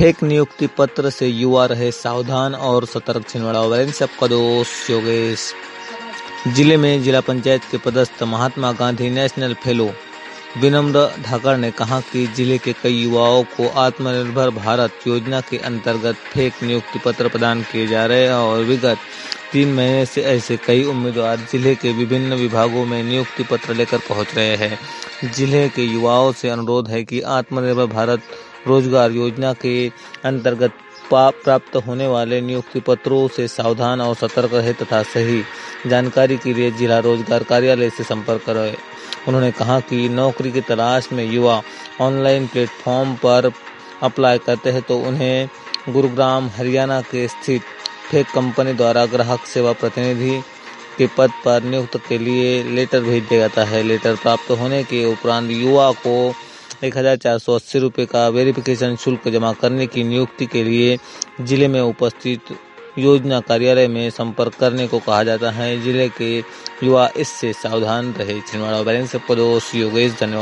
Fake नियुक्ति पत्र से युवा रहे सावधान और सतर्क। छिंदवाड़ा वैलेंस से आपका दोस्त योगेश। जिले में जिला पंचायत के पदस्थ महात्मा गांधी नेशनल फेलो विनम्र धाकड़ ने कहा कि जिले के कई युवाओं को आत्मनिर्भर भारत योजना के अंतर्गत फेक नियुक्ति पत्र प्रदान किए जा रहे हैं और विगत 3 महीने से ऐसे कई उम्मीदवार जिले के विभिन्न विभागों में नियुक्ति पत्र लेकर पहुंच रहे हैं। जिले के युवाओं से अनुरोध है कि आत्मनिर्भर भारत रोजगार योजना के अंतर्गत प्राप्त होने वाले नियुक्ति पत्रों से सावधान और सतर्क रहे तथा सही जानकारी के लिए जिला रोजगार कार्यालय से संपर्क करें। उन्होंने कहा कि नौकरी की तलाश में युवा ऑनलाइन प्लेटफॉर्म पर अप्लाई करते हैं तो उन्हें गुरुग्राम हरियाणा के स्थित फेक कंपनी द्वारा ग्राहक सेवा प्रतिनिधि के पद पर नियुक्त के लिए लेटर भेज दिया जाता है। लेटर प्राप्त होने के उपरांत युवा को 1480 रुपये का वेरिफिकेशन शुल्क जमा करने की नियुक्ति के लिए जिले में उपस्थित योजना कार्यालय में संपर्क करने को कहा जाता है। जिले के युवा इससे सावधान रहे। छिंदवाड़ा वैलेंस से आपका दोस्त योगेश। धन्यवाद।